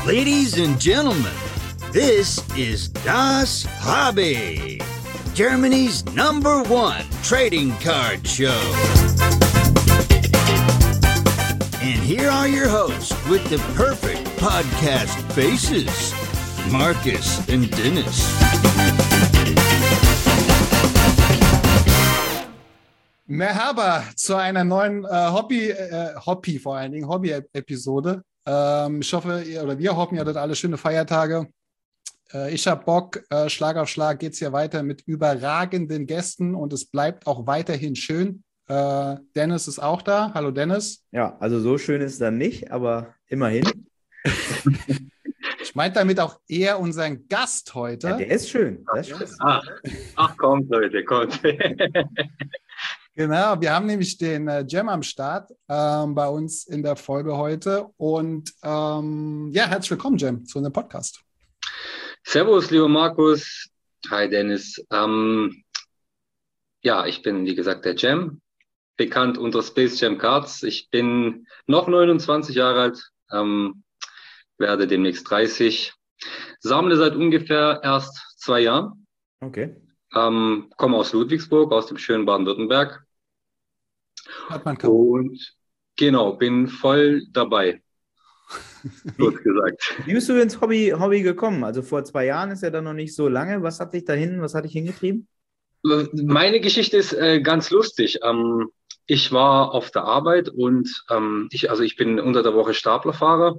Ladies and gentlemen, this is Das Hobby, Germany's #1 trading card show. And here are your hosts with the perfect podcast faces, Marcus and Dennis. Merhaba zu einer neuen Hobby-Episode. Ich hoffe, wir hoffen, ihr hattet alle schöne Feiertage. Ich habe Bock, Schlag auf Schlag geht es hier weiter mit überragenden Gästen und es bleibt auch weiterhin schön. Dennis ist auch da. Hallo Dennis. Ja, also so schön ist es dann nicht, aber immerhin. Ich meine damit auch eher unseren Gast heute. Ja, der ist schön. Das ist schön. Ach, kommt Leute, kommt. Genau, wir haben nämlich den Cem am Start bei uns in der Folge heute. Und herzlich willkommen, Cem, zu unserem Podcast. Servus, lieber Markus. Hi, Dennis. Ich bin, wie gesagt, der Cem, bekannt unter Space Jam Cards. Ich bin noch 29 Jahre alt, werde demnächst 30. Sammle seit ungefähr erst 2 Jahren. Okay. Komme aus Ludwigsburg, aus dem schönen Baden-Württemberg. Hat man kaum. Und genau, bin voll dabei. Kurz gesagt. Wie bist du ins Hobby gekommen? Also vor 2 Jahren ist ja dann noch nicht so lange. Was hat dich hingetrieben? Meine Geschichte ist ganz lustig. Ich war auf der Arbeit und ich bin unter der Woche Staplerfahrer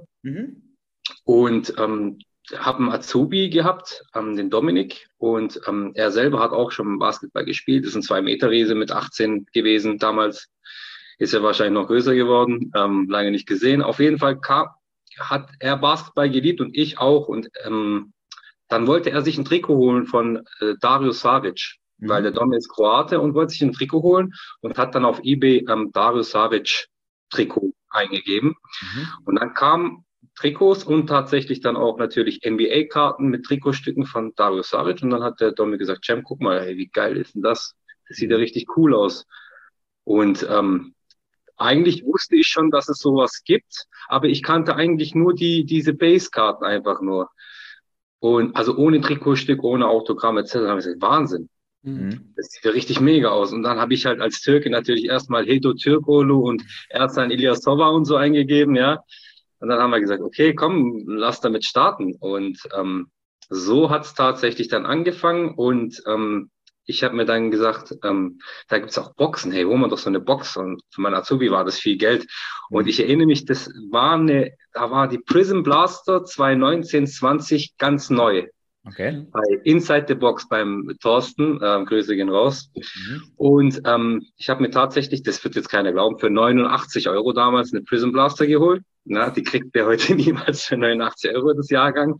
und habe einen Azubi gehabt, den Dominik, und er selber hat auch schon Basketball gespielt. Ist ein 2-Meter-Riese mit 18 gewesen damals. Ist er wahrscheinlich noch größer geworden, lange nicht gesehen. Auf jeden Fall hat er Basketball geliebt und ich auch. Und dann wollte er sich ein Trikot holen von Dario Saric, weil der Dom ist Kroate und wollte sich ein Trikot holen und hat dann auf eBay Dario Saric Trikot eingegeben. Und dann kamen Trikots und tatsächlich dann auch natürlich NBA-Karten mit Trikotstücken von Dario Saric. Und dann hat der Dom mir gesagt, Cem, guck mal, ey, wie geil ist denn das? Das sieht ja richtig cool aus. Und eigentlich wusste ich schon, dass es sowas gibt, aber ich kannte eigentlich nur diese Base-Karten einfach nur. Und also ohne Trikotstück, ohne Autogramm etc. Da habe ich gesagt, Wahnsinn. Das sieht ja richtig mega aus. Und dann habe ich halt als Türke natürlich erstmal Hedo Türkoglu und Ersan Ilyasova und so eingegeben, ja. Und dann haben wir gesagt, okay, komm, lass damit starten. Und so hat es tatsächlich dann angefangen. Und ich habe mir dann gesagt, da gibt's auch Boxen. Hey, hol mal doch so eine Box. Und für meinen Azubi war das viel Geld. Und ich erinnere mich, da war die Prism Blaster 2019-20 ganz neu. Okay. Bei Inside the Box beim Thorsten, Grüße gehen raus. Und ich habe mir tatsächlich, das wird jetzt keiner glauben, für 89 € damals eine Prism Blaster geholt. Na, die kriegt der heute niemals für 89 € das Jahrgang.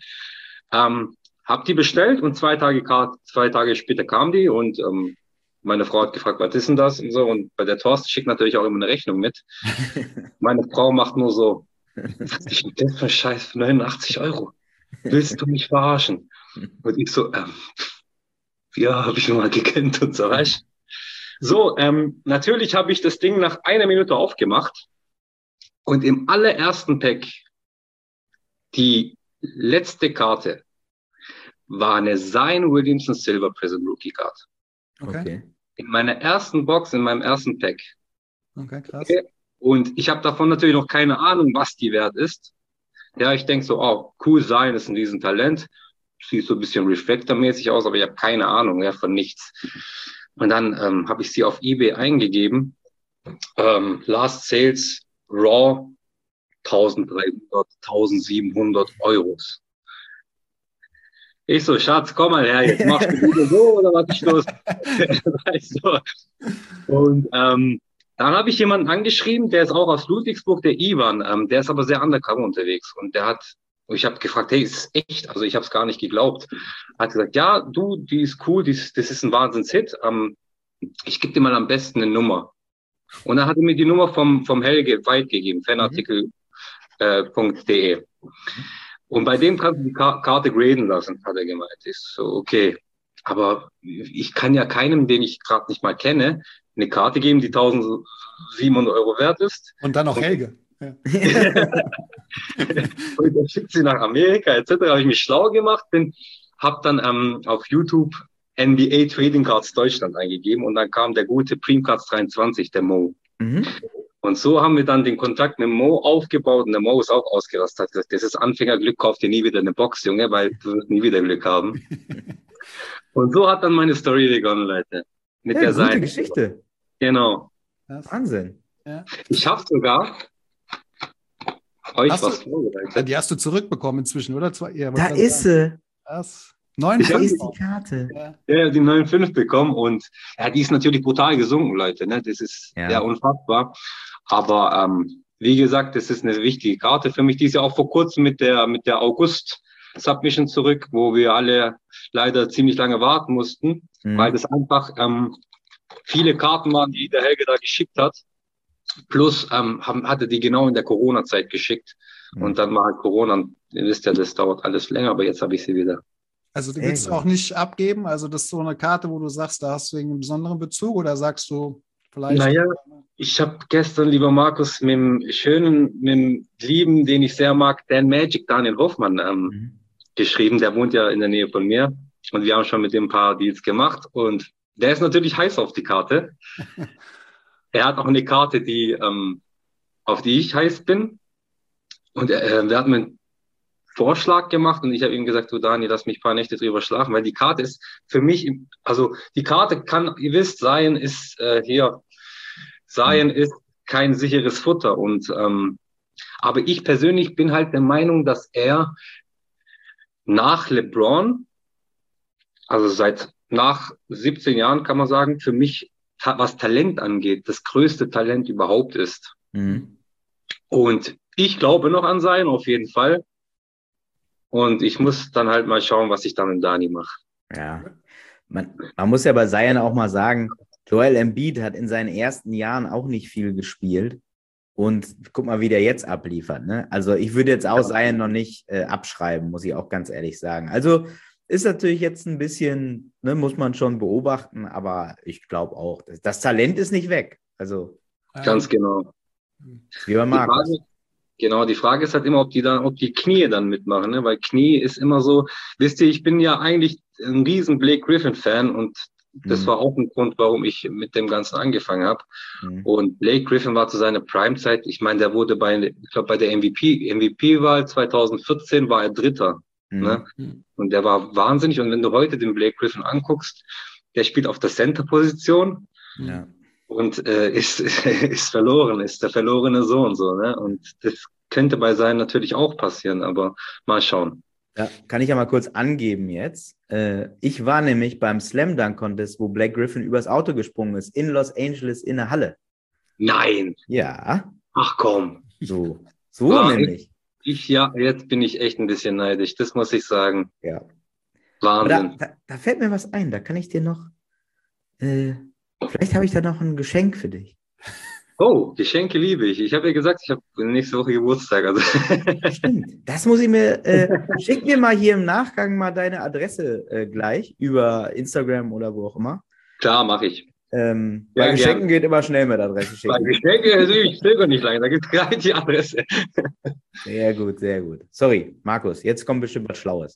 Hab die bestellt und 2 Tage später kam die und meine Frau hat gefragt, was ist denn das und so. Und bei der Thorsten schickt natürlich auch immer eine Rechnung mit. Meine Frau macht nur so, was ist denn das für ein Scheiß für 89 €? Willst du mich verarschen? Und ich so, ja, habe ich schon mal gekannt und so, weißt du. So, natürlich habe ich das Ding nach 1 Minute aufgemacht und im allerersten Pack, die letzte Karte, war eine Zion Williamson Silver Prism Rookie Card. Okay. In meiner ersten Box, in meinem ersten Pack. Okay, krass. Okay. Und ich habe davon natürlich noch keine Ahnung, was die wert ist. Ja, ich denke so, oh, cool, Zion ist ein Riesentalent. Sieht so ein bisschen Reflector-mäßig aus, aber ich habe keine Ahnung, ja, von nichts. Und dann habe ich sie auf eBay eingegeben. Last Sales Raw 1300, 1700 €. Ich so, Schatz, komm mal her, jetzt machst du wieder so oder was ist los? Weißt du? Und dann habe ich jemanden angeschrieben, der ist auch aus Ludwigsburg, der Ivan, der ist aber sehr undercover unterwegs und ich habe gefragt, hey, ist es echt? Also ich habe es gar nicht geglaubt. Hat gesagt, ja, du, die ist cool, das ist ein Wahnsinns-Hit. Ich gebe dir mal am besten eine Nummer. Und dann hat er mir die Nummer vom Helge Veit gegeben, fanartikel.de. Und bei dem kannst du die Karte graden lassen, hat er gemeint. Ist so, okay. Aber ich kann ja keinem, den ich gerade nicht mal kenne, eine Karte geben, die 1700 € wert ist. Und dann noch Helge. Ja. Und dann schickt sie nach Amerika etc. Habe ich mich schlau gemacht, habe dann auf YouTube NBA Trading Cards Deutschland eingegeben und dann kam der gute Primcards 23, der Mo. Mhm. Und so haben wir dann den Kontakt mit Mo aufgebaut und der Mo ist auch ausgerastet. Hat gesagt, das ist Anfängerglück, kauf dir nie wieder eine Box, Junge, weil du wirst nie wieder Glück haben. Und so hat dann meine Story begonnen, Leute. Mit der gute Seite. Geschichte. Genau. Wahnsinn. Ja. Ich habe sogar euch Hast was du- vorbereitet. Die hast du zurückbekommen inzwischen, oder? Ja, Da ist sie. das. Da 9,5. ist die Karte. Ja. Ja, die 9,5 bekommen und ja, die ist natürlich brutal gesunken, Leute. Ne? Das ist Ja. ja unfassbar. Aber wie gesagt, das ist eine wichtige Karte für mich. Die ist ja auch vor kurzem mit der August-Submission zurück, wo wir alle leider ziemlich lange warten mussten, weil das einfach viele Karten waren, die der Helge da geschickt hat. Plus hatte die genau in der Corona-Zeit geschickt. Und dann war halt Corona. Und ihr wisst ja, das dauert alles länger, aber jetzt habe ich sie wieder. Also du willst auch nicht abgeben? Also das ist so eine Karte, wo du sagst, da hast du einen besonderen Bezug oder sagst du vielleicht... Naja, ich habe gestern, lieber Markus, mit dem Lieben, den ich sehr mag, Daniel Hoffmann, geschrieben. Der wohnt ja in der Nähe von mir und wir haben schon mit dem ein paar Deals gemacht und der ist natürlich heiß auf die Karte. Er hat auch eine Karte, auf die ich heiß bin und wir hatten einen Vorschlag gemacht und ich habe ihm gesagt, du Dani, lass mich ein paar Nächte drüber schlafen, weil die Karte ist für mich, also die Karte kann, ihr wisst, Zion ist kein sicheres Futter und aber ich persönlich bin halt der Meinung, dass er nach LeBron, also nach 17 Jahren kann man sagen, für mich, was Talent angeht, das größte Talent überhaupt ist. Mhm. Und ich glaube noch an Zion auf jeden Fall. Und ich muss dann halt mal schauen, was ich dann mit Dani mache. Ja, man muss ja bei Zion auch mal sagen, Joel Embiid hat in seinen ersten Jahren auch nicht viel gespielt. Und guck mal, wie der jetzt abliefert. Ne? Also ich würde jetzt auch Zion noch nicht abschreiben, muss ich auch ganz ehrlich sagen. Also ist natürlich jetzt ein bisschen, ne, muss man schon beobachten, aber ich glaube auch, das Talent ist nicht weg. Also ganz genau. Wie bei Markus. Die Frage ist halt immer, ob die Knie dann mitmachen, ne? Weil Knie ist immer so, wisst ihr, ich bin ja eigentlich ein riesen Blake Griffin-Fan und das war auch ein Grund, warum ich mit dem Ganzen angefangen habe. Und Blake Griffin war zu seiner Prime-Zeit, ich meine, der wurde bei der MVP-Wahl 2014 war er Dritter. Ne? Und der war wahnsinnig. Und wenn du heute den Blake Griffin anguckst, der spielt auf der Center-Position. Ja. Und ist verloren, ist der verlorene Sohn so, ne? Und das könnte bei Zion natürlich auch passieren, aber mal schauen. Ja, kann ich ja mal kurz angeben jetzt. Ich war nämlich beim Slam Dunk Contest, wo Blake Griffin übers Auto gesprungen ist, in Los Angeles in der Halle. Nein. Ja. Ach komm. So War nämlich. Jetzt bin ich echt ein bisschen neidisch, das muss ich sagen. Ja. Wahnsinn. Da fällt mir was ein, da kann ich dir noch, vielleicht habe ich da noch ein Geschenk für dich. Oh, Geschenke liebe ich. Ich habe ja gesagt, ich habe nächste Woche Geburtstag. Also. Stimmt, das muss ich mir, schick mir mal hier im Nachgang mal deine Adresse gleich über Instagram oder wo auch immer. Klar, mache ich. Bei Geschenken geht immer schnell mit Adresse schicken. Bei Geschenken ich zögere nicht lange, da gibt es gleich die Adresse. Sehr gut, sehr gut. Sorry, Markus, jetzt kommt bestimmt was Schlaues.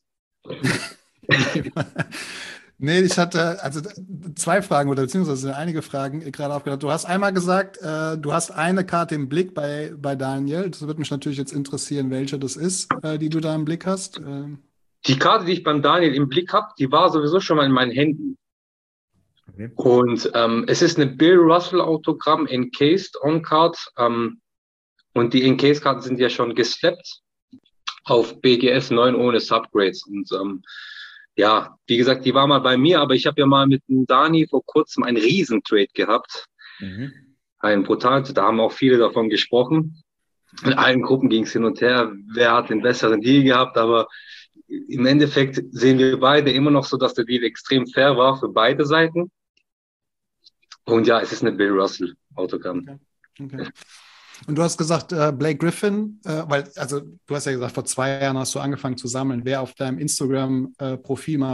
Nee, ich hatte also zwei Fragen oder beziehungsweise einige Fragen gerade aufgedacht. Du hast einmal gesagt, du hast eine Karte im Blick bei Daniel. Das würde mich natürlich jetzt interessieren, welche das ist, die du da im Blick hast. Die Karte, die ich beim Daniel im Blick habe, die war sowieso schon mal in meinen Händen. Okay. Und es ist eine Bill Russell Autogramm encased on Card. Und die Encased-Karten sind ja schon geslappt auf BGS 9 ohne Subgrades. Und ja, wie gesagt, die war mal bei mir, aber ich habe ja mal mit dem Dani vor kurzem einen Riesentrade gehabt. Ein brutal, da haben auch viele davon gesprochen. In allen Gruppen ging es hin und her, wer hat den besseren Deal gehabt, aber im Endeffekt sehen wir beide immer noch so, dass der Deal extrem fair war für beide Seiten. Und ja, es ist eine Bill Russell Autogramm. Okay. Und du hast gesagt, Blake Griffin, also du hast ja gesagt, vor 2 Jahren hast du angefangen zu sammeln. Wer auf deinem Instagram-Profil mal war,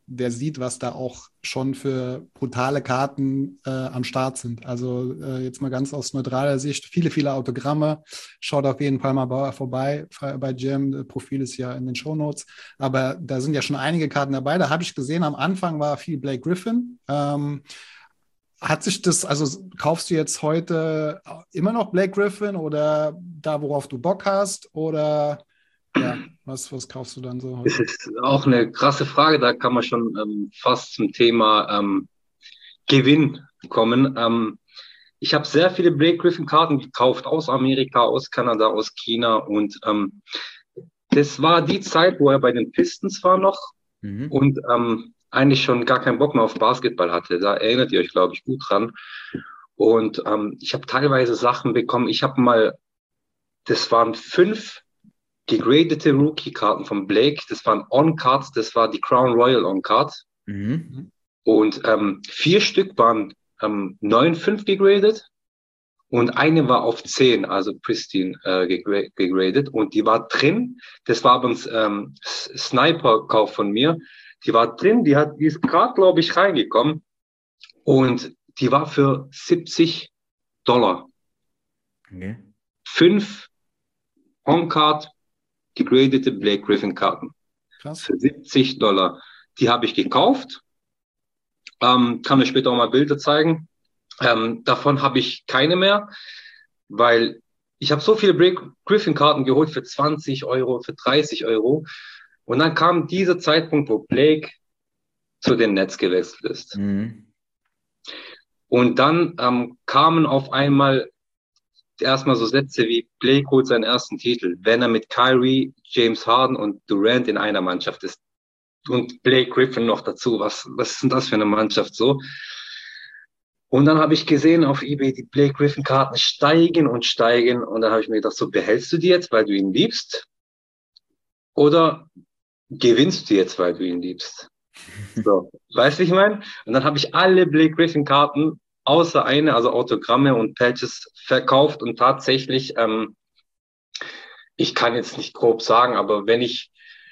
der sieht, was da auch schon für brutale Karten am Start sind. Also jetzt mal ganz aus neutraler Sicht, viele, viele Autogramme. Schaut auf jeden Fall mal vorbei bei Jim. Profil ist ja in den Shownotes. Aber da sind ja schon einige Karten dabei. Da habe ich gesehen, am Anfang war viel Blake Griffin. Hat sich das, also kaufst du jetzt heute immer noch Blake Griffin oder da, worauf du Bock hast? Oder ja, was kaufst du dann so heute? Das ist auch eine krasse Frage. Da kann man schon fast zum Thema Gewinn kommen. Ich habe sehr viele Blake Griffin-Karten gekauft aus Amerika, aus Kanada, aus China. Und das war die Zeit, wo er bei den Pistons war noch und eigentlich schon gar keinen Bock mehr auf Basketball hatte. Da erinnert ihr euch, glaube ich, gut dran. Und ich habe teilweise Sachen bekommen. Ich habe mal, das waren 5 gegradete Rookie-Karten von Blake. Das waren On-Cards, das war die Crown Royal On-Card. Und 4 Stück waren 9,5 gegradet und eine war auf 10, also pristine gegradet. Und die war drin, das war aber ein Sniper-Kauf von mir. Die war drin, die ist gerade, glaube ich, reingekommen und die war für $70. Okay. 5 On-Card gegradete Blake Griffin-Karten. Krass. Für $70. Die habe ich gekauft. Kann mir später auch mal Bilder zeigen. Davon habe ich keine mehr, weil ich habe so viele Blake Griffin-Karten geholt für 20 Euro, für 30 Euro. Und dann kam dieser Zeitpunkt, wo Blake zu den Nets gewechselt ist. Und dann kamen auf einmal erstmal so Sätze wie Blake holt seinen ersten Titel, wenn er mit Kyrie, James Harden und Durant in einer Mannschaft ist. Und Blake Griffin noch dazu. Was ist denn das für eine Mannschaft so? Und dann habe ich gesehen auf eBay, die Blake Griffin-Karten steigen und steigen. Und dann habe ich mir gedacht, so behältst du die jetzt, weil du ihn liebst? Oder gewinnst du jetzt, weil du ihn liebst? So, weißt du, wie ich meine? Und dann habe ich alle Blake Griffin-Karten außer eine, also Autogramme und Patches, verkauft. Und tatsächlich, ich kann jetzt nicht grob sagen, aber wenn ich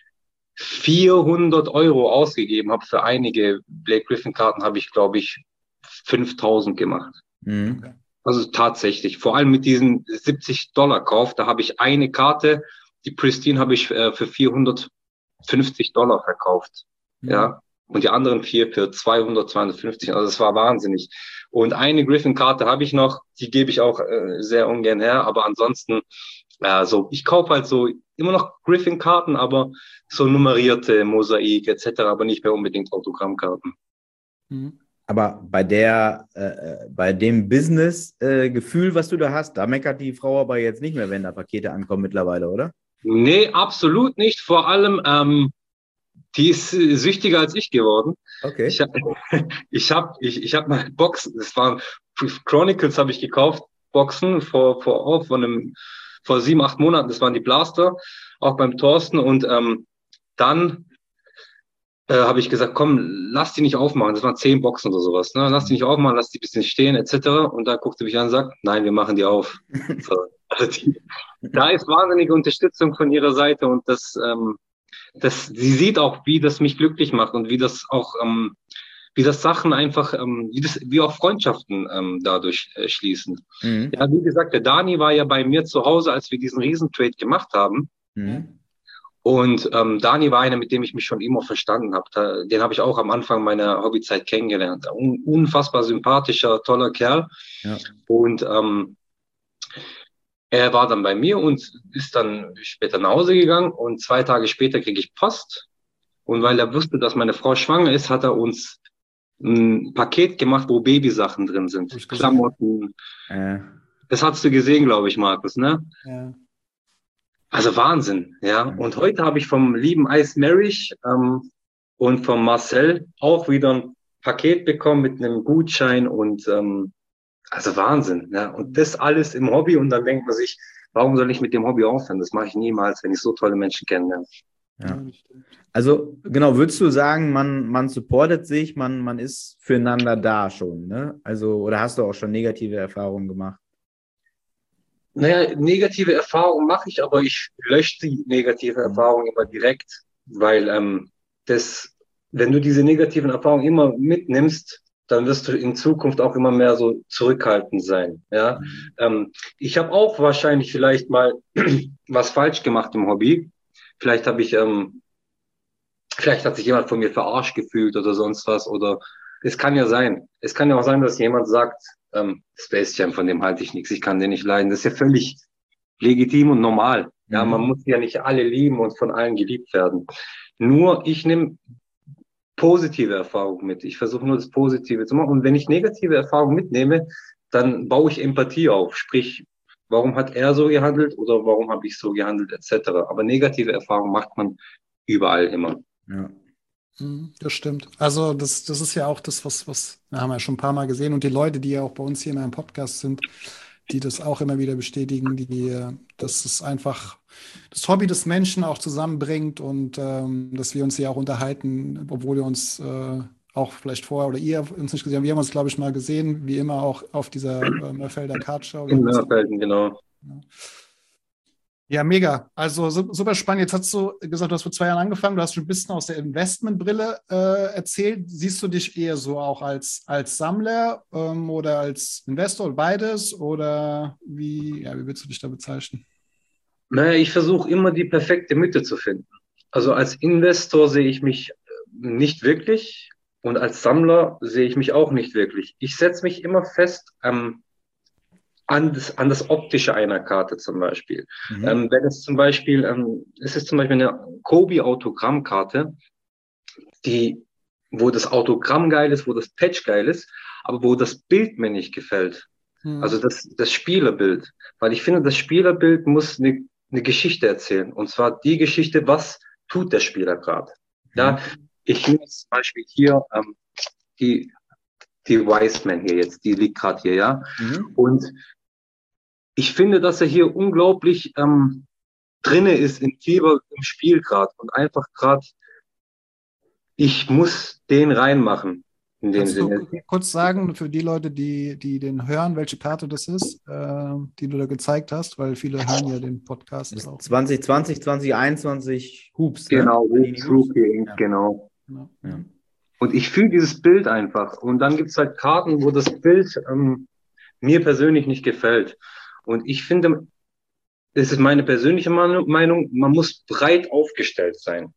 400 Euro ausgegeben habe für einige Blake Griffin-Karten, habe ich, glaube ich, 5.000 gemacht. Okay. Also tatsächlich, vor allem mit diesem $70 Kauf, da habe ich eine Karte, die Pristine habe ich für $450 verkauft. Ja. Und die anderen 4 für 200, 250. Also das war wahnsinnig. Und eine Griffin-Karte habe ich noch, die gebe ich auch sehr ungern her, aber ansonsten, so, ich kaufe halt so immer noch Griffin-Karten, aber so nummerierte Mosaik etc., aber nicht mehr unbedingt Autogrammkarten. Aber bei dem Business-Gefühl, was du da hast, da meckert die Frau aber jetzt nicht mehr, wenn da Pakete ankommen mittlerweile, oder? Nee, absolut nicht. Vor allem, die ist süchtiger als ich geworden. Okay. Ich hab mal Boxen, das waren Chronicles habe ich gekauft, Boxen vor 7, 8 Monaten, das waren die Blaster, auch beim Thorsten und dann habe ich gesagt, komm, lass die nicht aufmachen, das waren 10 Boxen oder sowas, ne? Lass die nicht aufmachen, lass die ein bisschen stehen etc. Und da guckte mich an und sagt, nein, wir machen die auf. So, also da ist wahnsinnige Unterstützung von ihrer Seite und sie sieht auch, wie das mich glücklich macht und wie das auch, wie das Sachen einfach, wie auch Freundschaften dadurch schließen. Ja, wie gesagt, der Dani war ja bei mir zu Hause, als wir diesen Riesentrade gemacht haben. Und Dani war einer, mit dem ich mich schon immer verstanden habe. Den habe ich auch am Anfang meiner Hobbyzeit kennengelernt. Unfassbar sympathischer, toller Kerl. Ja. Und er war dann bei mir und ist dann später nach Hause gegangen. Und 2 Tage später kriege ich Post. Und weil er wusste, dass meine Frau schwanger ist, hat er uns ein Paket gemacht, wo Babysachen drin sind. Klamotten. Das hast du gesehen, glaube ich, Markus, ne? Ja. Also Wahnsinn, ja. Und heute habe ich vom lieben Ice Marriage und vom Marcel auch wieder ein Paket bekommen mit einem Gutschein und also Wahnsinn, ja. Und das alles im Hobby und dann denkt man sich, warum soll ich mit dem Hobby aufhören? Das mache ich niemals, wenn ich so tolle Menschen kennenlerne. Ja. Also genau, würdest du sagen, man supportet sich, man ist füreinander da schon, ne? Also, oder hast du auch schon negative Erfahrungen gemacht? Naja, negative Erfahrungen mache ich, aber ich lösche die negative Erfahrung immer direkt, weil das wenn du diese negativen Erfahrungen immer mitnimmst, dann wirst du in Zukunft auch immer mehr so zurückhaltend sein. Ja, ich habe auch wahrscheinlich vielleicht mal was falsch gemacht im Hobby. Vielleicht habe ich, vielleicht hat sich jemand von mir verarscht gefühlt oder sonst was. Oder es kann ja sein. Es kann ja auch sein, dass jemand sagt, Space Jam, von dem halte ich nichts, ich kann den nicht leiden. Das ist ja völlig legitim und normal. Ja, man muss ja nicht alle lieben und von allen geliebt werden. Nur ich nehme positive Erfahrungen mit. Ich versuche nur das Positive zu machen. Und wenn ich negative Erfahrungen mitnehme, dann baue ich Empathie auf. Sprich, warum hat er so gehandelt oder warum habe ich so gehandelt, etc. Aber negative Erfahrungen macht man überall immer. Ja. Das stimmt. Also das ist ja auch das, was wir haben ja schon ein paar Mal gesehen. Und die Leute, die ja auch bei uns hier in einem Podcast sind, die das auch immer wieder bestätigen, dass es einfach das Hobby des Menschen auch zusammenbringt und dass wir uns hier auch unterhalten, obwohl wir uns auch vielleicht vorher oder ihr uns nicht gesehen habt. Wir haben uns, glaube ich, mal gesehen, wie immer auch auf dieser Mörfelder Kartshow. In Mörfelden, genau. Ja, mega. Also super spannend. Jetzt hast du gesagt, du hast vor 2 Jahren angefangen. Du hast schon ein bisschen aus der Investmentbrille erzählt. Siehst du dich eher so auch als Sammler oder als Investor oder beides? Oder wie würdest du dich da bezeichnen? Naja, ich versuche immer die perfekte Mitte zu finden. Also als Investor sehe ich mich nicht wirklich und als Sammler sehe ich mich auch nicht wirklich. Ich setze mich immer fest an das Optische einer Karte zum Beispiel. Wenn es zum Beispiel, es ist zum Beispiel eine Kobe-Autogrammkarte, wo das Autogramm geil ist, wo das Patch geil ist, aber wo das Bild mir nicht gefällt. Also das Spielerbild. Weil ich finde, das Spielerbild muss eine Geschichte erzählen. Und zwar die Geschichte, was tut der Spieler gerade. Ja, ich nehme zum Beispiel hier die Wiseman hier jetzt, die liegt gerade hier, ja. Und ich finde, dass er hier unglaublich drinne ist im Fieber im Spiel gerade und einfach gerade, ich muss den reinmachen. In dem Sinne. Du kurz sagen für die Leute, die den hören, welche Karte das ist, die du da gezeigt hast, weil viele hören ja den Podcast das auch. 2020, 2021 Hoops. Genau, ne? Rookie, ja. Genau. Ja. Und ich fühle dieses Bild einfach. Und dann gibt es halt Karten, wo das Bild mir persönlich nicht gefällt. Und ich finde, das ist meine persönliche Meinung, man muss breit aufgestellt sein.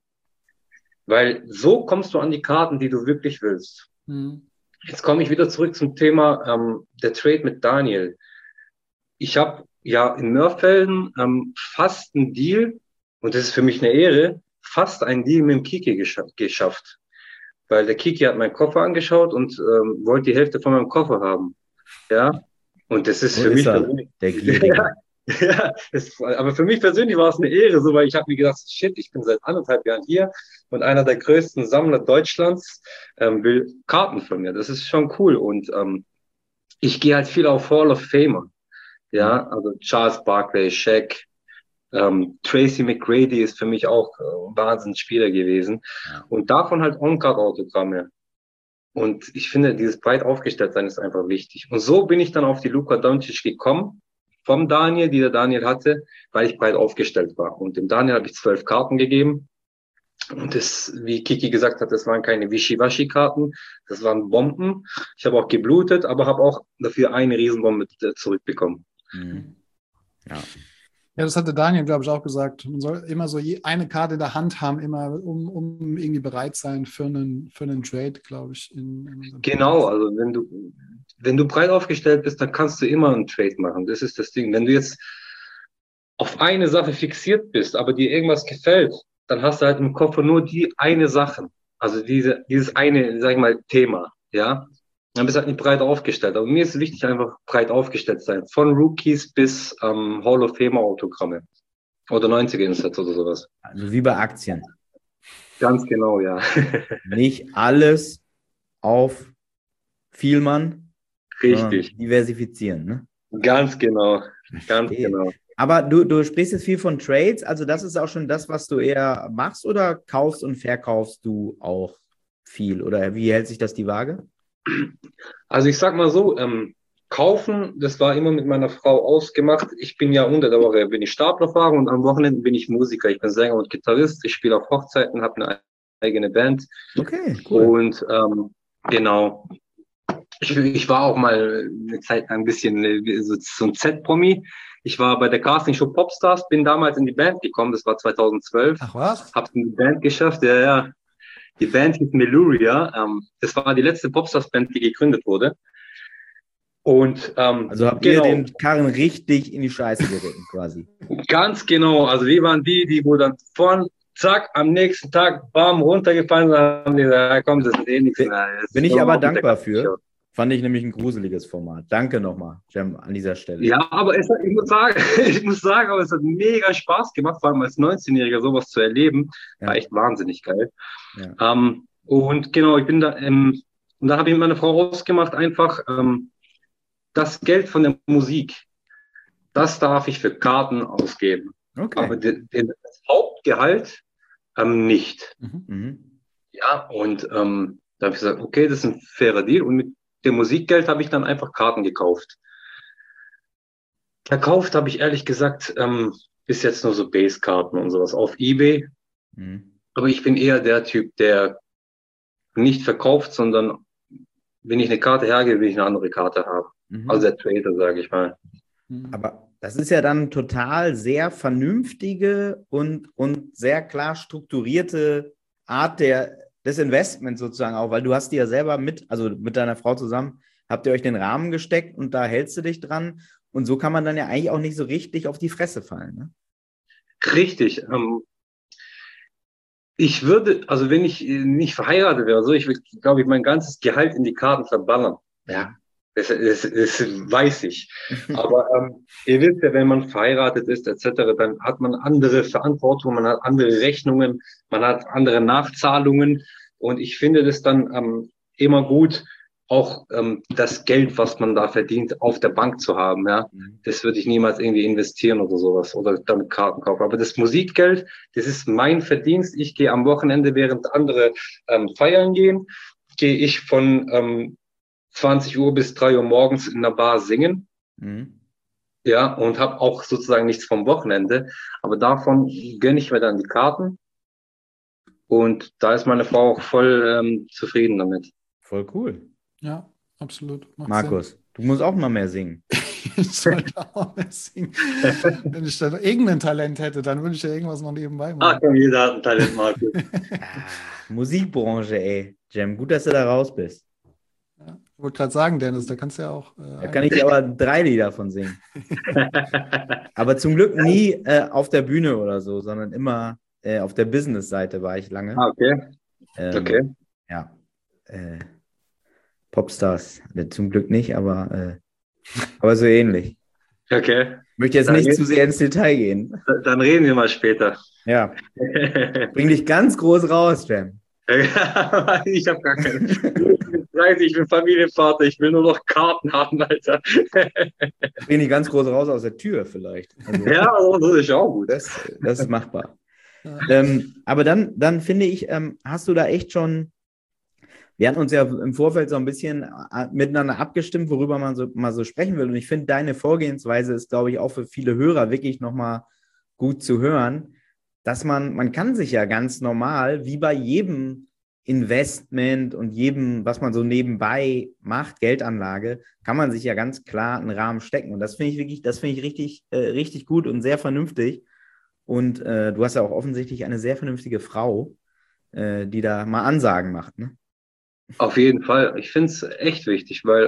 Weil so kommst du an die Karten, die du wirklich willst. Jetzt komme ich wieder zurück zum Thema der Trade mit Daniel. Ich habe ja in Mörfelden fast einen Deal, und das ist für mich eine Ehre, fast einen Deal mit dem Kiki geschafft. Weil der Kiki hat meinen Koffer angeschaut und wollte die Hälfte von meinem Koffer haben. Ja, und das ist für mich persönlich, der Gierige. Ja, aber für mich persönlich war es eine Ehre, so, weil ich habe mir gedacht, shit, ich bin seit 1,5 Jahren hier und einer der größten Sammler Deutschlands will Karten von mir. Das ist schon cool. Und ich gehe halt viel auf Hall of Famer. Ja, also Charles Barkley, Shaq, Tracy McGrady ist für mich auch ein Wahnsinnsspieler gewesen. Ja. Und davon halt On-Card-Autogramme. Und ich finde, dieses breit aufgestellt sein ist einfach wichtig. Und so bin ich dann auf die Luka Doncic gekommen, vom Daniel, die der Daniel hatte, weil ich breit aufgestellt war. Und dem Daniel habe ich 12 Karten gegeben. Und das, wie Kiki gesagt hat, das waren keine Wischiwaschi-Karten, das waren Bomben. Ich habe auch geblutet, aber habe auch dafür eine Riesenbombe zurückbekommen. Ja. Ja, das hatte Daniel, glaube ich, auch gesagt. Man soll immer so eine Karte in der Hand haben, immer um irgendwie bereit sein für einen Trade, glaube ich. Genau, also wenn du breit aufgestellt bist, dann kannst du immer einen Trade machen. Das ist das Ding. Wenn du jetzt auf eine Sache fixiert bist, aber dir irgendwas gefällt, dann hast du halt im Koffer nur die eine Sache. Also dieses eine, sag ich mal, Thema, ja. Dann bist du halt nicht breit aufgestellt. Aber mir ist wichtig, einfach breit aufgestellt zu sein. Von Rookies bis Hall of Famer Autogramme. Oder 90er-Insets oder sowas. Also wie bei Aktien. Ganz genau, ja. Nicht alles auf Vielmann. Richtig. Diversifizieren, ne? Ganz genau. Ganz genau. Aber du sprichst jetzt viel von Trades. Also das ist auch schon das, was du eher machst, oder kaufst und verkaufst du auch viel? Oder wie hält sich das die Waage? Also ich sag mal so, kaufen, das war immer mit meiner Frau ausgemacht. Ich bin ja unter der Woche bin ich Staplerfahrer und am Wochenende bin ich Musiker. Ich bin Sänger und Gitarrist. Ich spiele auf Hochzeiten, habe eine eigene Band. Okay, cool. Und genau. Ich war auch mal eine Zeit ein bisschen so ein Z-Promi. Ich war bei der Castingshow Popstars, bin damals in die Band gekommen, das war 2012. Ach was? Hab's in die Band geschafft, ja. Die Band hieß Meluria. Das war die letzte Popstars-Band, die gegründet wurde. Und also habt ihr den Karren richtig in die Scheiße geritten, quasi. Ganz genau. Also wir waren die wo dann vorn, zack, am nächsten Tag, bam, runtergefallen sind, haben die gesagt, komm, das ist eh nichts mehr. Bin ich aber dankbar für. Fand ich nämlich ein gruseliges Format. Danke nochmal, Cem, an dieser Stelle. Ja, aber ich muss sagen, aber es hat mega Spaß gemacht, vor allem als 19-Jähriger sowas zu erleben. Ja. War echt wahnsinnig geil. Ja. Und genau, ich bin da, und da habe ich mit meiner Frau ausgemacht, einfach das Geld von der Musik, das darf ich für Karten ausgeben. Okay. Aber das Hauptgehalt nicht. Mhm. Ja, und da habe ich gesagt, okay, das ist ein fairer Deal. Und mit dem Musikgeld habe ich dann einfach Karten gekauft. Verkauft habe ich ehrlich gesagt bis jetzt nur so Basskarten und sowas auf eBay. Mhm. Aber ich bin eher der Typ, der nicht verkauft, sondern wenn ich eine Karte hergebe, will ich eine andere Karte haben. Mhm. Also der Trader, sage ich mal. Aber das ist ja dann total sehr vernünftige und sehr klar strukturierte Art des Investments sozusagen auch, weil du hast dir ja selber mit deiner Frau zusammen, habt ihr euch den Rahmen gesteckt und da hältst du dich dran und so kann man dann ja eigentlich auch nicht so richtig auf die Fresse fallen. Ne? Richtig. Ich würde, also wenn ich nicht verheiratet wäre, ich würde, glaube ich, mein ganzes Gehalt in die Karten verballern. Ja. Das weiß ich. Aber ihr wisst ja, wenn man verheiratet ist, etc., dann hat man andere Verantwortung, man hat andere Rechnungen, man hat andere Nachzahlungen. Und ich finde das dann immer gut, auch das Geld, was man da verdient, auf der Bank zu haben. Ja, das würde ich niemals irgendwie investieren oder sowas oder damit Karten kaufen. Aber das Musikgeld, das ist mein Verdienst. Ich gehe am Wochenende, während andere feiern gehen, gehe ich von 20 Uhr bis 3 Uhr morgens in der Bar singen. Mhm. Ja, und habe auch sozusagen nichts vom Wochenende. Aber davon gönne ich mir dann die Karten. Und da ist meine Frau auch voll zufrieden damit. Voll cool. Ja, absolut. Macht Markus, Sinn. Du musst auch mal mehr singen. Ich sollte auch mehr singen. Wenn ich dann irgendein Talent hätte, dann würde ich ja irgendwas noch nebenbei machen. Ach komm, jeder hat ein Talent, Markus. Musikbranche, ey. Cem, gut, dass du da raus bist. Ja, ich wollte gerade sagen, Dennis, da kannst du ja auch... da kann ich dir aber 3 Lieder von singen. Aber zum Glück nie auf der Bühne oder so, sondern immer auf der Business-Seite war ich lange. Okay. Okay. Ja. Popstars. Zum Glück nicht, aber so ähnlich. Okay. Ich möchte jetzt nicht zu sehr ins Detail gehen. Dann reden wir mal später. Ja. Bring dich ganz groß raus, Cem. Ich habe gar keine. Ich bin Familienvater, ich will nur noch Karten haben, Alter. Bring dich ganz groß raus aus der Tür vielleicht. Also, ja, das ist auch gut. Das ist machbar. Aber dann finde ich, hast du da echt schon, wir hatten uns ja im Vorfeld so ein bisschen miteinander abgestimmt, worüber man mal so sprechen will. Und ich finde, deine Vorgehensweise ist, glaube ich, auch für viele Hörer wirklich nochmal gut zu hören, dass man kann sich ja ganz normal, wie bei jedem Investment und jedem, was man so nebenbei macht, Geldanlage, kann man sich ja ganz klar einen Rahmen stecken. Und das finde ich richtig gut und sehr vernünftig. Und du hast ja auch offensichtlich eine sehr vernünftige Frau, die da mal Ansagen macht, ne? Auf jeden Fall. Ich finde es echt wichtig, weil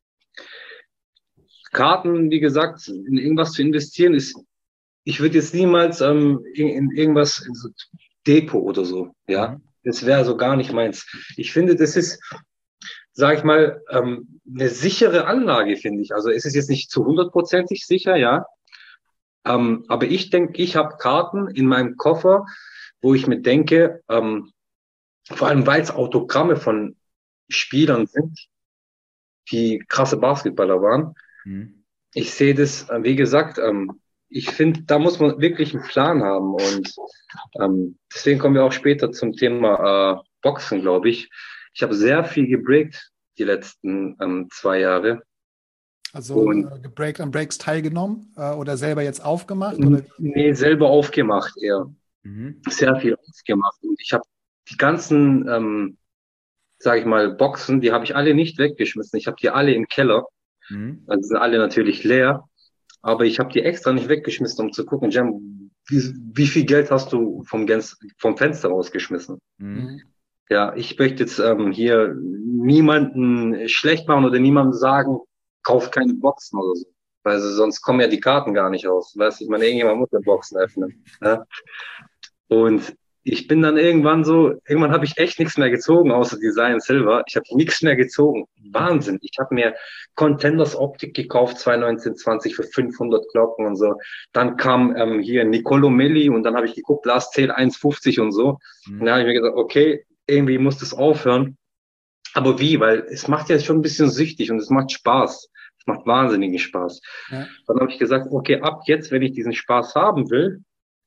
Karten, wie gesagt, in irgendwas zu investieren ist, ich würde jetzt niemals in irgendwas, in so Depot oder so, ja. Mhm. Das wäre so gar nicht meins. Ich finde, das ist, sage ich mal, eine sichere Anlage, finde ich. Also es ist jetzt nicht zu 100%ig sicher, ja. Aber ich denke, ich habe Karten in meinem Koffer, wo ich mir denke, vor allem weil es Autogramme von Spielern sind, die krasse Basketballer waren. Mhm. Ich sehe das, wie gesagt, ich finde, da muss man wirklich einen Plan haben. Und deswegen kommen wir auch später zum Thema Boxen, glaube ich. Ich habe sehr viel gebreakt die letzten 2 Jahre. Also gebreakt an Breaks teilgenommen oder selber jetzt aufgemacht? Oder? Nee, selber aufgemacht eher. Mhm. Sehr viel aufgemacht. Und ich habe die ganzen, sage ich mal, Boxen, die habe ich alle nicht weggeschmissen. Ich habe die alle im Keller. Also sind alle natürlich leer. Aber ich habe die extra nicht weggeschmissen, um zu gucken, Jam, wie viel Geld hast du vom Fenster rausgeschmissen? Ja, ich möchte jetzt hier niemanden schlecht machen oder niemandem sagen, kauf keine Boxen oder so. Weil sonst kommen ja die Karten gar nicht raus. Weißt du, ich meine, irgendjemand muss die Boxen öffnen. Ja? Und ich bin dann irgendwann habe ich echt nichts mehr gezogen, außer Design Silver. Ich habe nichts mehr gezogen. Wahnsinn. Ich habe mir Contenders Optik gekauft, 2019-20 für 500 Glocken und so. Dann kam hier Nicolo Melli und dann habe ich geguckt, Last Sale 1,50 und so. Und dann habe ich mir gesagt, okay, irgendwie muss das aufhören. Aber wie? Weil es macht ja schon ein bisschen süchtig und es macht Spaß. Es macht wahnsinnigen Spaß. Ja. Dann habe ich gesagt, okay, ab jetzt, wenn ich diesen Spaß haben will,